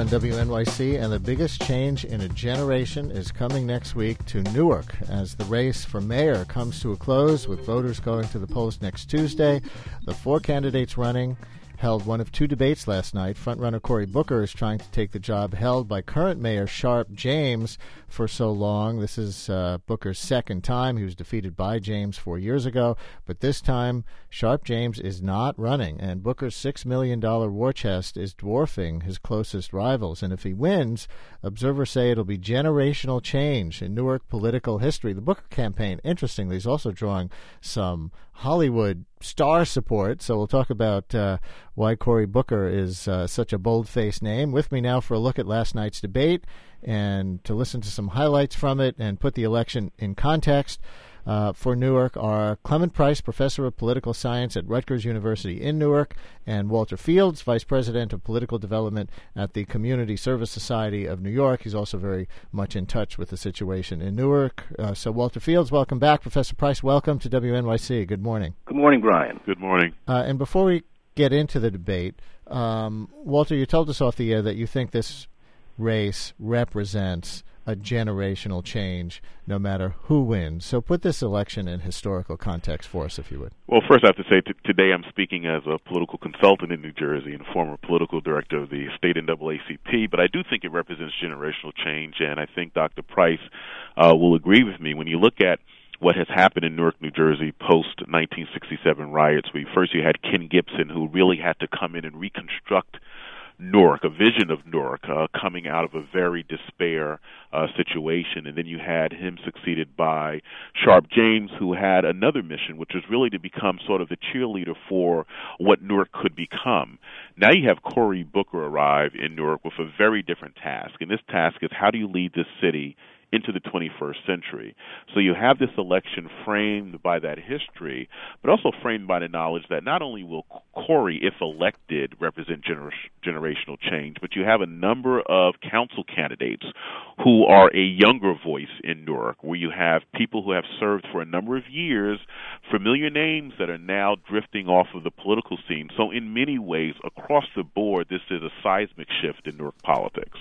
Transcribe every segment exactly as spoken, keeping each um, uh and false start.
on W N Y C, and the biggest change in a generation is coming next week to Newark as the race for mayor comes to a close with voters going to the polls next Tuesday. The four candidates running held one of two debates last night. Frontrunner Cory Booker is trying to take the job held by current Mayor Sharpe James for so long. This is uh, Booker's second time. He was defeated by James four years ago, but this time Sharpe James is not running, and Booker's six million dollars war chest is dwarfing his closest rivals. And if he wins, observers say it'll be generational change in Newark political history. The Booker campaign, interestingly, is also drawing some Hollywood star support, so we'll talk about uh, why Cory Booker is uh, such a bold-faced name. With me now for a look at last night's debate and to listen to some highlights from it and put the election in context uh, for Newark are Clement Price, Professor of Political Science at Rutgers University in Newark, and Walter Fields, Vice President of Political Development at the Community Service Society of New York. He's also very much in touch with the situation in Newark. Uh, so, Walter Fields, welcome back. Professor Price, welcome to W N Y C. Good morning. Good morning, Brian. Good morning. Uh, and before we get into the debate, um, Walter, you told us off the air that you think this race represents a generational change no matter who wins. So put this election in historical context for us, if you would. Well, first I have to say t- today I'm speaking as a political consultant in New Jersey and former political director of the state N double A C P, but I do think it represents generational change, and I think Doctor Price uh, will agree with me. When you look at what has happened in Newark, New Jersey post nineteen sixty-seven riots, where first you had Ken Gibson, who really had to come in and reconstruct Newark, a vision of Newark, uh, coming out of a very despair uh, situation. And then you had him succeeded by Sharpe James, who had another mission, which was really to become sort of the cheerleader for what Newark could become. Now you have Cory Booker arrive in Newark with a very different task. And this task is, how do you lead this city into the twenty-first century? So you have this election framed by that history, but also framed by the knowledge that not only will Cory, if elected, represent gener- generational change, but you have a number of council candidates who are a younger voice in Newark, where you have people who have served for a number of years, familiar names that are now drifting off of the political scene. So in many ways, across the board, this is a seismic shift in Newark politics.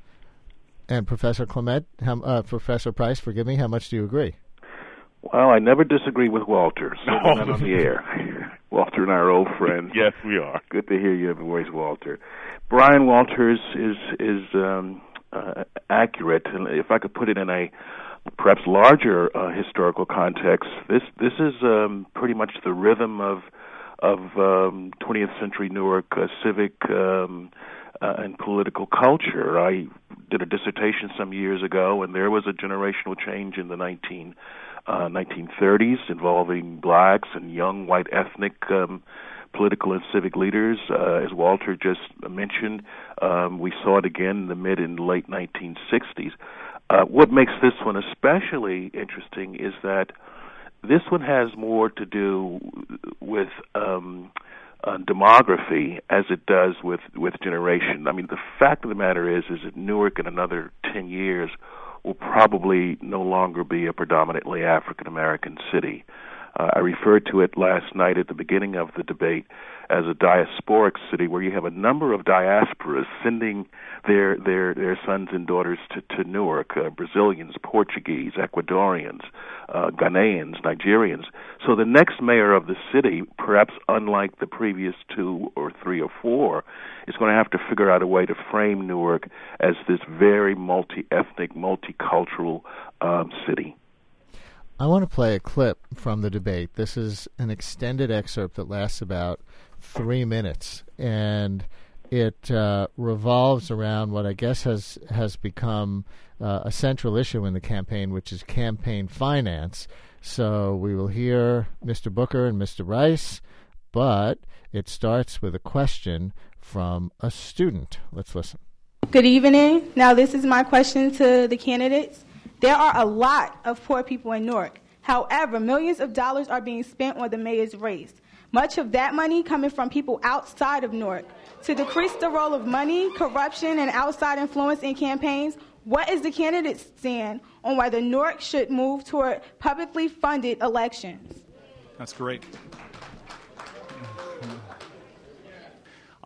And Professor Clement, how, uh, Professor Price, forgive me, how much do you agree? Well, I never disagree with Walter, so oh. not on the air. Walter and I are old friends. Yes, we are. Good to hear your voice, Walter. Brian Walters is is um, uh, accurate, and if I could put it in a perhaps larger uh, historical context, this this is um, pretty much the rhythm of of um, twentieth century Newark uh, civic um, uh, and political culture. I did a dissertation some years ago, and there was a generational change in the nineteen thirties involving blacks and young white ethnic um, political and civic leaders. Uh, as Walter just mentioned, um, we saw it again in the mid and late nineteen sixties. Uh, what makes this one especially interesting is that this one has more to do with um, uh, demography as it does with, with generation. I mean, the fact of the matter is, is that Newark in another ten years will probably no longer be a predominantly African-American city. Uh, I referred to it last night at the beginning of the debate as a diasporic city, where you have a number of diasporas sending their their, their sons and daughters to, to Newark, uh, Brazilians, Portuguese, Ecuadorians, uh, Ghanaians, Nigerians. So the next mayor of the city, perhaps unlike the previous two or three or four, is going to have to figure out a way to frame Newark as this very multi-ethnic, multicultural um, city. I want to play a clip from the debate. This is an extended excerpt that lasts about three minutes, and it uh, revolves around what I guess has has become uh, a central issue in the campaign, which is campaign finance. So we will hear Mister Booker and Mister Rice, but it starts with a question from a student. Let's listen. Good evening. Now, this is my question to the candidates. There are a lot of poor people in Newark. However, millions of dollars are being spent on the mayor's race. Much of that money coming from people outside of Newark. To decrease the role of money, corruption, and outside influence in campaigns, what is the candidate's stand on whether Newark should move toward publicly funded elections? That's great.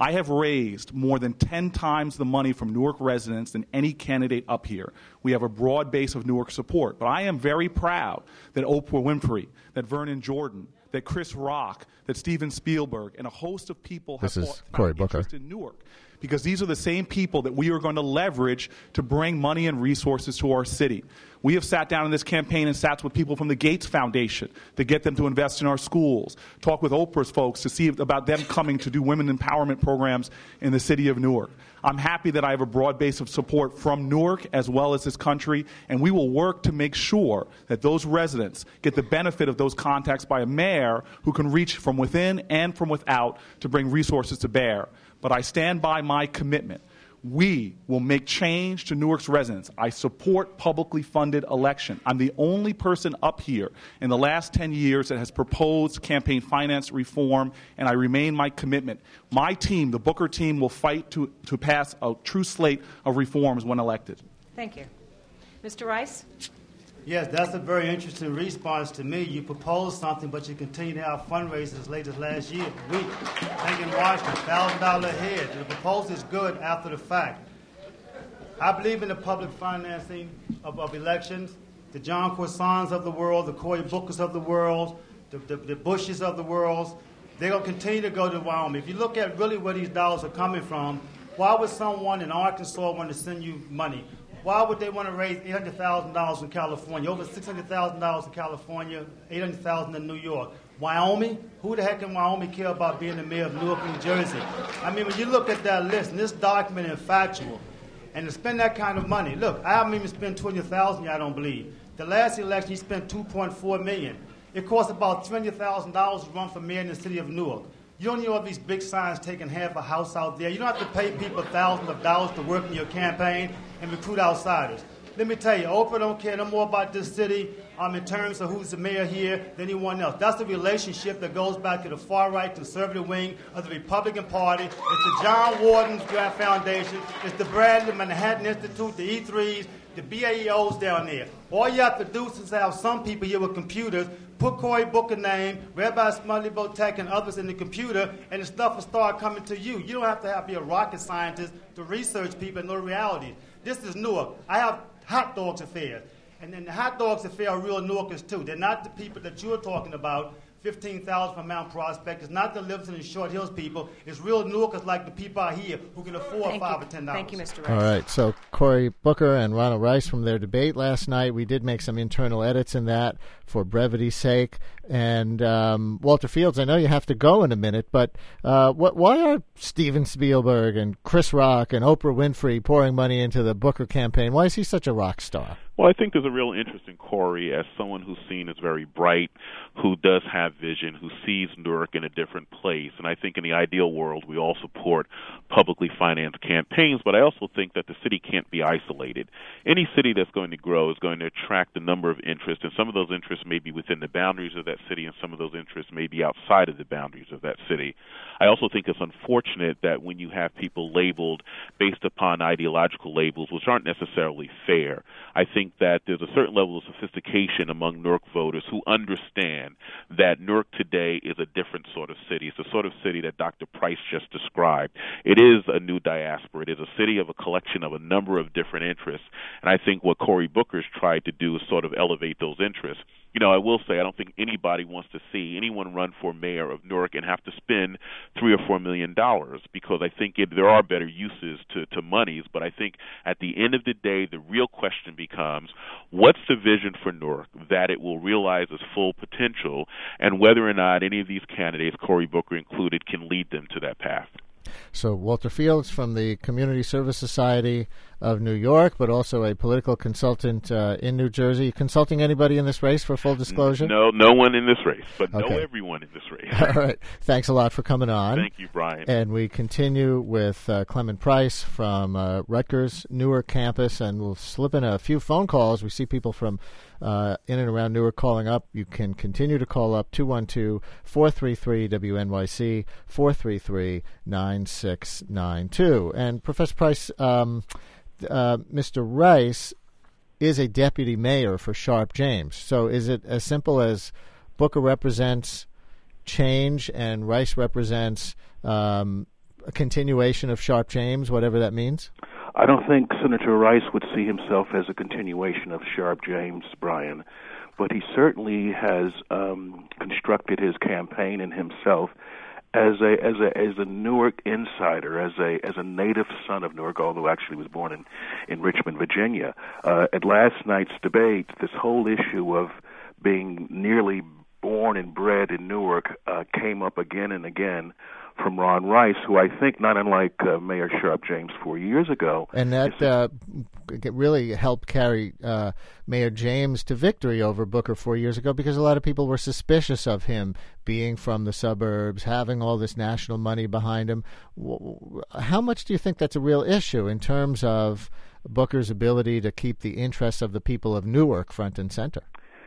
I have raised more than ten times the money from Newark residents than any candidate up here. We have a broad base of Newark support. But I am very proud that Oprah Winfrey, that Vernon Jordan, that Chris Rock, that Steven Spielberg, and a host of people have this is Cory Booker. interest in Newark. Because these are the same people that we are going to leverage to bring money and resources to our city. We have sat down in this campaign and sat with people from the Gates Foundation to get them to invest in our schools, talk with Oprah's folks to see about them coming to do women empowerment programs in the city of Newark. I'm happy that I have a broad base of support from Newark as well as this country, and we will work to make sure that those residents get the benefit of those contacts by a mayor who can reach from within and from without to bring resources to bear. But I stand by my commitment. We will make change to Newark's residents. I support publicly funded election. I'm the only person up here in the last ten years that has proposed campaign finance reform, and I remain my commitment. My team, the Booker team, will fight to, to pass a true slate of reforms when elected. Thank you. Mister Rice? Yes, that's a very interesting response to me. You propose something, but you continue to have fundraisers as late as last year, week. I think in Washington, one thousand dollars a head. The proposal is good after the fact. I believe in the public financing of, of elections. The John Croissants of the world, the Cory Bookers of the world, the, the, the Bushes of the world, they're going to continue to go to Wyoming. If you look at really where these dollars are coming from, why would someone in Arkansas want to send you money? Why would they want to raise eight hundred thousand dollars in California, over six hundred thousand dollars in California, eight hundred thousand dollars in New York? Wyoming? Who the heck in Wyoming care about being the mayor of Newark, New Jersey? I mean, when you look at that list, and this document is factual, and to spend that kind of money, look, I haven't even spent twenty thousand dollars, I don't believe. The last election, he spent two point four million dollars. It costs about three hundred thousand dollars to run for mayor in the city of Newark. You don't need all these big signs taking half a house out there. You don't have to pay people thousands of dollars to work in your campaign and recruit outsiders. Let me tell you, Oprah don't care no more about this city um, in terms of who's the mayor here than anyone else. That's a relationship that goes back to the far-right conservative wing of the Republican Party. It's the John Warden's Grant Foundation. It's the Bradley Manhattan Institute, the E threes, the B A E Os down there. All you have to do is have some people here with computers, put Cory Booker name, Rabbi Smully Botek, and others in the computer, and the stuff will start coming to you. You don't have to have be a rocket scientist to research people and know reality. This is Newark. I have hot dogs affairs. And then the hot dogs affair are real Newarkers, too. They're not the people that you're talking about, fifteen thousand from Mount Prospect. It's not the Livingston and Short Hills people. It's real Newarkers like the people out here who can afford Thank five you. or ten dollars. Thank you, Mister Rice. All right. So Cory Booker and Ronald Rice from their debate last night. We did make some internal edits in that for brevity's sake. And um, Walter Fields, I know you have to go in a minute, but uh, what, why are Steven Spielberg and Chris Rock and Oprah Winfrey pouring money into the Booker campaign? Why is he such a rock star? Well, I think there's a real interest in Cory as someone who's seen as very bright, who does have vision, who sees Newark in a different place. And I think in the ideal world, we all support publicly financed campaigns, but I also think that the city can't be isolated. Any city that's going to grow is going to attract a number of interests, and some of those interests may be within the boundaries of that city, and some of those interests may be outside of the boundaries of that city. I also think it's unfortunate that when you have people labeled based upon ideological labels, which aren't necessarily fair, I think that there's a certain level of sophistication among Newark voters who understand that Newark today is a different sort of city. It's the sort of city that Doctor Price just described. It is a new diaspora. It is a city of a collection of a number of different interests, and I think what Cory Booker's tried to do is sort of elevate those interests. You know, I will say I don't think anybody wants to see anyone run for mayor of Newark and have to spend three or four million dollars, because I think it, there are better uses to, to monies. But I think at the end of the day, the real question becomes, what's the vision for Newark that it will realize its full potential, and whether or not any of these candidates, Cory Booker included, can lead them to that path. So Walter Fields from the Community Service Society of New York, but also a political consultant uh, in New Jersey. Consulting anybody in this race, for full disclosure? No, no one in this race, but okay. know everyone in this race. All right. Thanks a lot for coming on. Thank you, Brian. And we continue with uh, Clement Price from uh, Rutgers Newark campus, and we'll slip in a few phone calls. We see people from uh, in and around Newark calling up. You can continue to call up two one two, four three three, W N Y C, four three three, nine six nine two. And Professor Price, um, uh, Mister Rice is a deputy mayor for Sharpe James. So is it as simple as Booker represents change and Rice represents um, a continuation of Sharp James, whatever that means? I don't think Senator Rice would see himself as a continuation of Sharp James, Brian, but he certainly has um, constructed his campaign and himself as a as a as a Newark insider, as a as a native son of Newark, although actually was born in in Richmond, Virginia. Uh, at last night's debate, this whole issue of being nearly born and bred in Newark uh, came up again and again from Ron Rice, who I think, not unlike uh, Mayor Sharp James four years ago. And that uh, really helped carry uh, Mayor James to victory over Booker four years ago, because a lot of people were suspicious of him being from the suburbs, having all this national money behind him. How much do you think that's a real issue in terms of Booker's ability to keep the interests of the people of Newark front and center?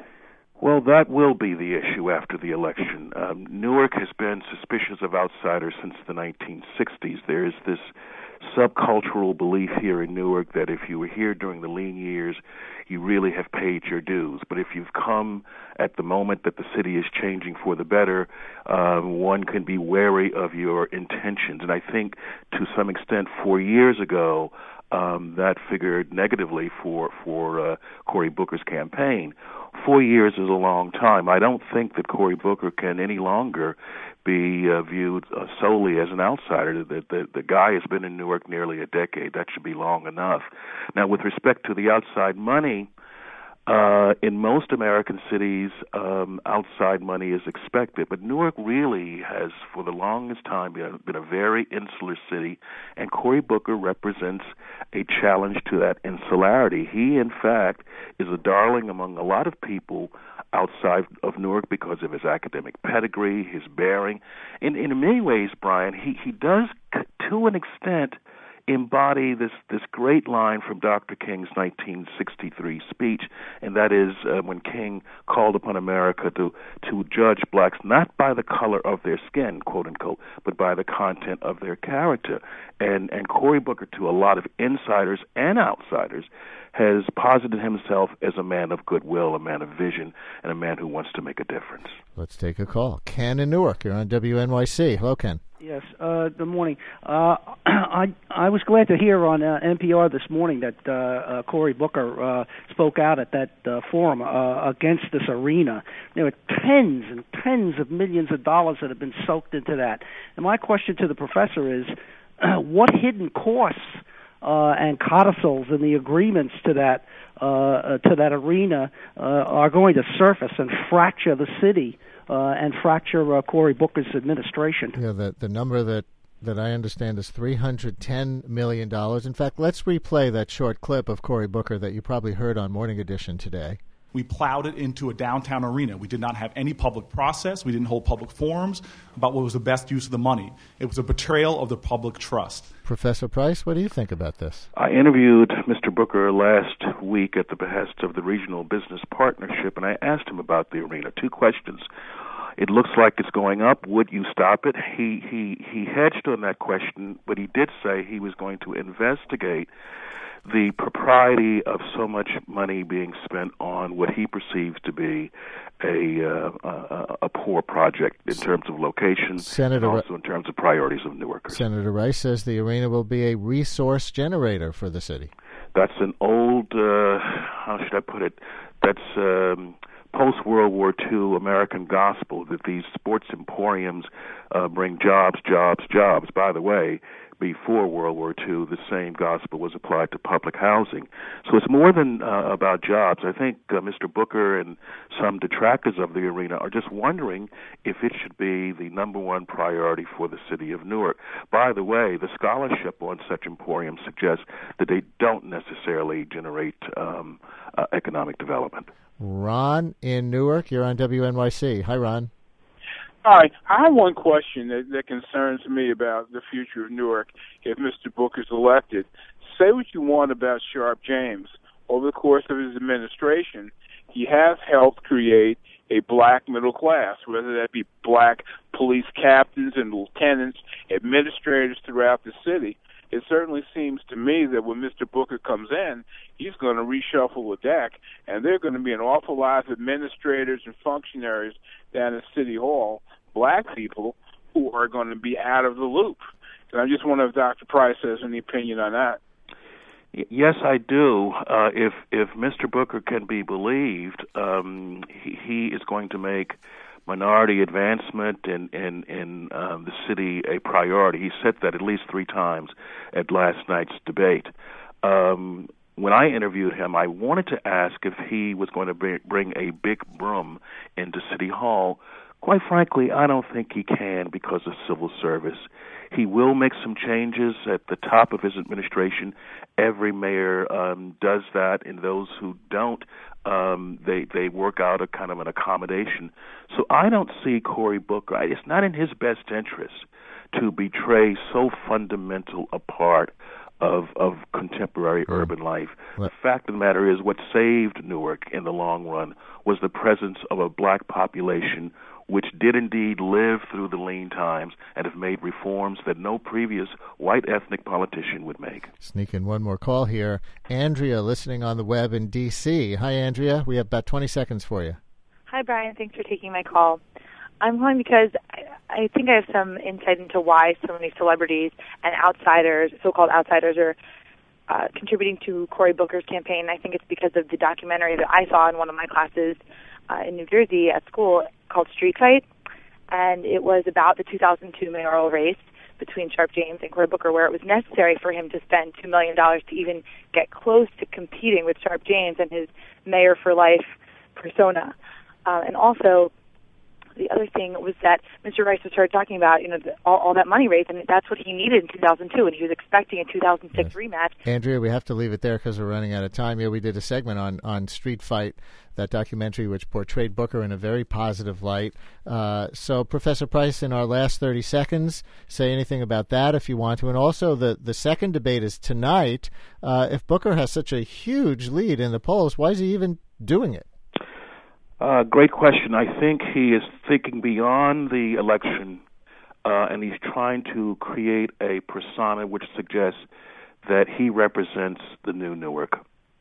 Well, that will be the issue after the election. Um, Newark has been suspicious of outsiders since the nineteen sixties. There is this subcultural belief here in Newark that if you were here during the lean years, you really have paid your dues. But if you've come at the moment that the city is changing for the better, um, one can be wary of your intentions. And I think to some extent four years ago, um, that figured negatively for, for uh, Cory Booker's campaign. Four years is a long time. I don't think that Cory Booker can any longer be uh, viewed uh, solely as an outsider. The, the, the guy has been in Newark nearly a decade. That should be long enough. Now, with respect to the outside money, uh, in most American cities, um, outside money is expected. But Newark really has, for the longest time, been, been a very insular city, and Cory Booker represents a challenge to that insularity. He, in fact, is a darling among a lot of people outside of Newark because of his academic pedigree, his bearing. In, in many ways, Brian, he, he does, to an extent, embody this, this great line from Doctor King's nineteen sixty-three speech, and that is uh, when King called upon America to, to judge blacks not by the color of their skin, quote unquote, but by the content of their character. And, and Cory Booker, to a lot of insiders and outsiders, has posited himself as a man of goodwill, a man of vision, and a man who wants to make a difference. Let's take a call. Ken in Newark, you're on W N Y C. Hello, Ken. Yes, uh, good morning. Uh, I I was glad to hear on uh, N P R this morning that uh, uh, Cory Booker uh, spoke out at that uh, forum uh, against this arena. There were tens and tens of millions of dollars that have been soaked into that. And my question to the professor is, uh, what hidden costs uh, and codicils in the agreements to that uh, uh, to that arena uh, are going to surface and fracture the city? Uh, and fracture uh, Cory Booker's administration. Yeah, the the number that, that I understand is three hundred ten million dollars. In fact, let's replay that short clip of Cory Booker that you probably heard on Morning Edition today. We plowed it into a downtown arena. We did not have any public process. We didn't hold public forums about what was the best use of the money. It was a betrayal of the public trust. Professor Price, what do you think about this? I interviewed Mister Booker last week at the behest of the Regional Business Partnership, and I asked him about the arena. Two questions. It looks like it's going up. Would you stop it? He he he hedged on that question, but he did say he was going to investigate the propriety of so much money being spent on what he perceives to be a uh, a, a poor project in terms of location, Senator and also in terms of priorities of Newarkers. Senator Rice says the arena will be a resource generator for the city. That's an old, uh, how should I put it, that's um, post-World War Two American gospel, that these sports emporiums uh, bring jobs, jobs, jobs. By the way, before World War Two, the same gospel was applied to public housing. So it's more than uh, about jobs. I think uh, Mister Booker and some detractors of the arena are just wondering if it should be the number one priority for the city of Newark. By the way, the scholarship on such emporiums suggests that they don't necessarily generate um, uh, economic development. Ron in Newark, you're on W N Y C. Hi, Ron. Hi. I have one question that, that concerns me about the future of Newark if Mister Booker's elected. Say what you want about Sharp James. Over the course of his administration, he has helped create a black middle class, whether that be black police captains and lieutenants, administrators throughout the city. It certainly seems to me that when Mister Booker comes in, he's going to reshuffle the deck, and there are going to be an awful lot of administrators and functionaries down at City Hall, black people, who are going to be out of the loop. And I just wonder if Doctor Price has any opinion on that. Yes, I do. Uh, if if Mister Booker can be believed, um, he, he is going to make minority advancement in in, in um, the city a priority. He said that at least three times at last night's debate. Um, when I interviewed him, I wanted to ask if he was going to bring, bring a big broom into City Hall. Quite frankly, I don't think he can because of civil service. He will make some changes at the top of his administration. Every mayor um, does that, and those who don't, um, they they work out a kind of an accommodation. So I don't see Cory Booker. It's not in his best interest to betray so fundamental a part of of contemporary mm. urban life. What? The fact of the matter is, what saved Newark in the long run was the presence of a black population which did indeed live through the lean times and have made reforms that no previous white ethnic politician would make. Sneak in one more call here. Andrea, listening on the web in D C. Hi, Andrea. We have about twenty seconds for you. Hi, Brian. Thanks for taking my call. I'm calling because I, I think I have some insight into why so many celebrities and outsiders, so-called outsiders, are uh, contributing to Cory Booker's campaign. I think it's because of the documentary that I saw in one of my classes uh, in New Jersey at school called Street Fight, and it was about the two thousand two mayoral race between Sharpe James and Cory Booker, where it was necessary for him to spend two million dollars to even get close to competing with Sharpe James and his mayor for life persona. Uh, and also, the other thing was that Mister Rice was started talking about, you know, the, all, all that money raised, and that's what he needed in two thousand two, and he was expecting a two thousand six yes. rematch. Andrea, we have to leave it there because we're running out of time. Yeah, we did a segment on, on Street Fight, that documentary which portrayed Booker in a very positive light. Uh, so, Professor Price, in our last thirty seconds, say anything about that if you want to. And also, the, the second debate is tonight. Uh, if Booker has such a huge lead in the polls, why is he even doing it? Uh, great question. I think he is thinking beyond the election, uh, and he's trying to create a persona which suggests that he represents the new Newark.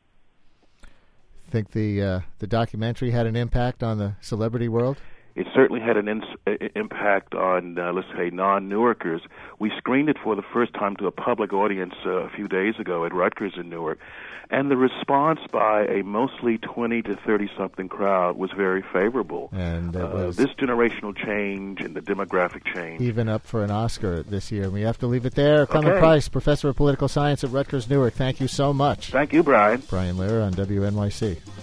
Think the uh, the documentary had an impact on the celebrity world? It certainly had an ins- impact on, uh, let's say, non-Newarkers. We screened it for the first time to a public audience uh, a few days ago at Rutgers in Newark, and the response by a mostly twenty to thirty-something crowd was very favorable. And it uh, was this generational change and the demographic change. Even up for an Oscar this year. We have to leave it there. Clement okay. Price, Professor of Political Science at Rutgers Newark, thank you so much. Thank you, Brian. Brian Lehrer on W N Y C.